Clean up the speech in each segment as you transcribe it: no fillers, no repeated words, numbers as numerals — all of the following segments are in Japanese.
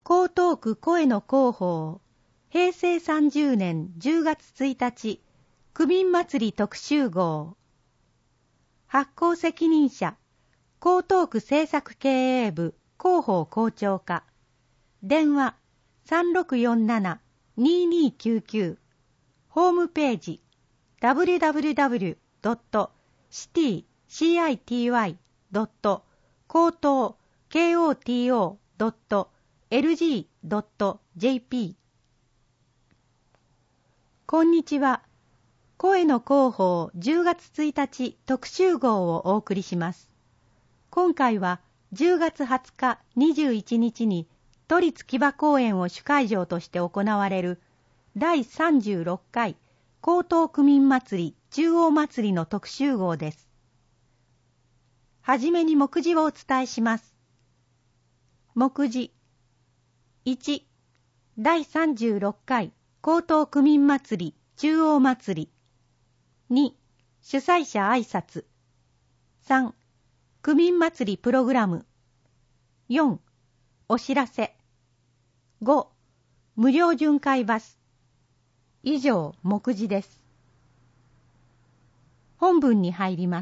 江東区声の広報、平成30年10月1日、区民祭り特集号。発行責任者、江東区政策経営部広報校長課。電話3647-2299。ホームページ www.city-koto.lg.jp。 こんにちは。声の広報10月1日特集号をお送りします。今回は10月20日21日に都立木場公園を主会場として行われる第36回江東区民祭り中央祭りの特集号です。はじめに目次をお伝えします。目次1、第36回江東区民祭り中央祭り。2、主催者挨拶。3、区民祭りプログラム。4、お知らせ。5、無料巡回バス。以上、目次です。本文に入ります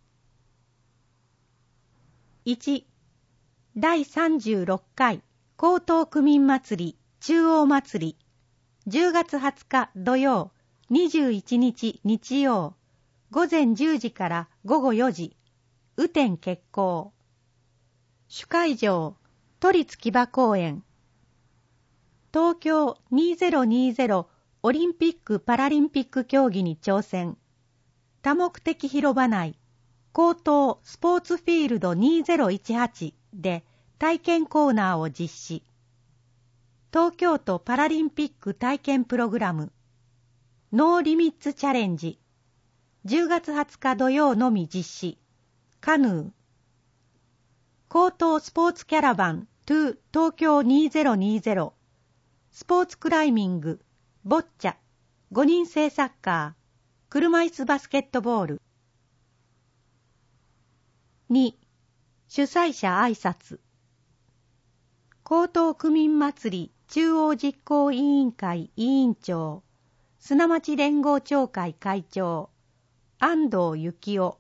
。1、第36回江東区民祭り中央祭り。10月20日土曜、21日日曜、午前10時から午後4時、雨天決行。主会場、都立木場公園。東京2020オリンピック・パラリンピック競技に挑戦。多目的広場内、江東スポーツフィールド2018で体験コーナーを実施。東京都パラリンピック体験プログラム。ノーリミッツチャレンジ。10月20日土曜のみ実施。カヌー。江東スポーツキャラバン2東京2020。スポーツクライミング。ボッチャ。5人制サッカー。車椅子バスケットボール。2、主催者挨拶。江東区民祭り中央実行委員会委員長。砂町連合協会会長、安藤幸雄。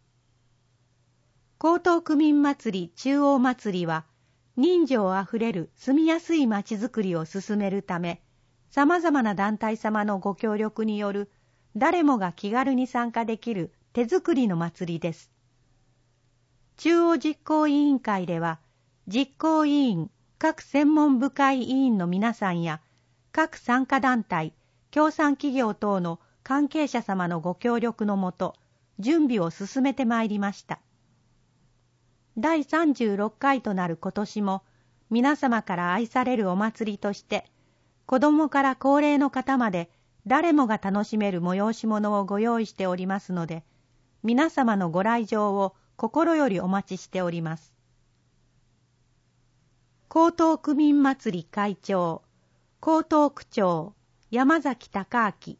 江東区民祭り中央祭りは、人情あふれる住みやすい町づくりを進めるため、様々な団体様のご協力による、誰もが気軽に参加できる手作りの祭りです。中央実行委員会では、実行委員、各専門部会委員の皆さんや、各参加団体、協賛企業等の関係者様のご協力のもと、準備を進めてまいりました。第36回となる今年も、皆様から愛されるお祭りとして、子どもから高齢の方まで誰もが楽しめる催し物をご用意しておりますので、皆様のご来場を心よりお待ちしております。江東区民祭り会長、江東区長、山崎隆明。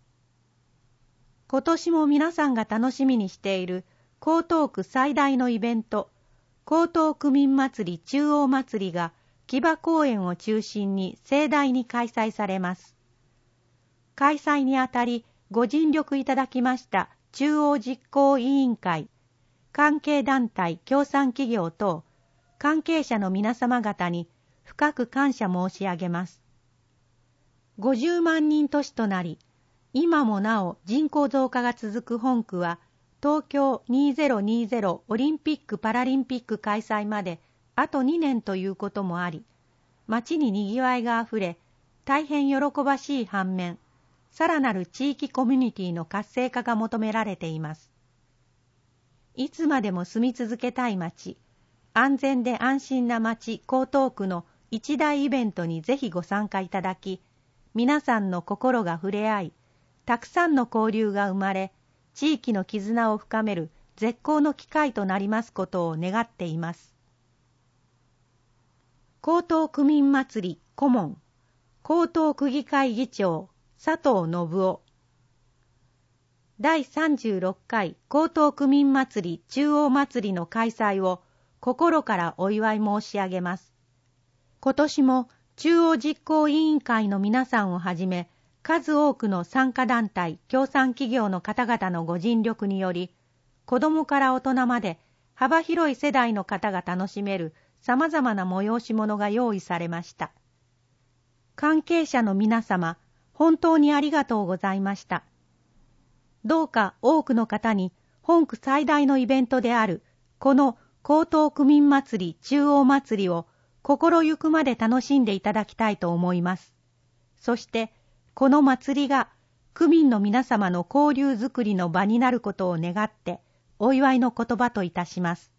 今年も皆さんが楽しみにしている江東区最大のイベント、江東区民祭り中央祭りが木場公園を中心に盛大に開催されます。開催にあたりご尽力いただきました中央実行委員会、関係団体協賛企業等、関係者の皆様方に深く感謝申し上げます。50万人都市となり、今もなお人口増加が続く本区は、東京2020オリンピック・パラリンピック開催まであと2年ということもあり、街に賑わいがあふれ、大変喜ばしい反面、さらなる地域コミュニティの活性化が求められています。いつまでも住み続けたい街、安全で安心な街江東区の一大イベントにぜひご参加いただき、皆さんの心が触れ合い、たくさんの交流が生まれ、地域の絆を深める絶好の機会となりますことを願っています。江東区民祭り顧問、江東区議会議長、佐藤信夫。第36回江東区民祭り中央祭りの開催を心からお祝い申し上げます。 今年も中央実行委員会の皆さんをはじめ、数多くの参加団体、協賛企業の方々のご尽力により、子どもから大人まで幅広い世代の方が楽しめる様々な催し物が用意されました。関係者の皆様、本当にありがとうございました。どうか多くの方に本区最大のイベントであるこの江東区民祭り中央祭りを心ゆくまで楽しんでいただきたいと思います。そしてこの祭りが区民の皆様の交流づくりの場になることを願ってお祝いの言葉といたします。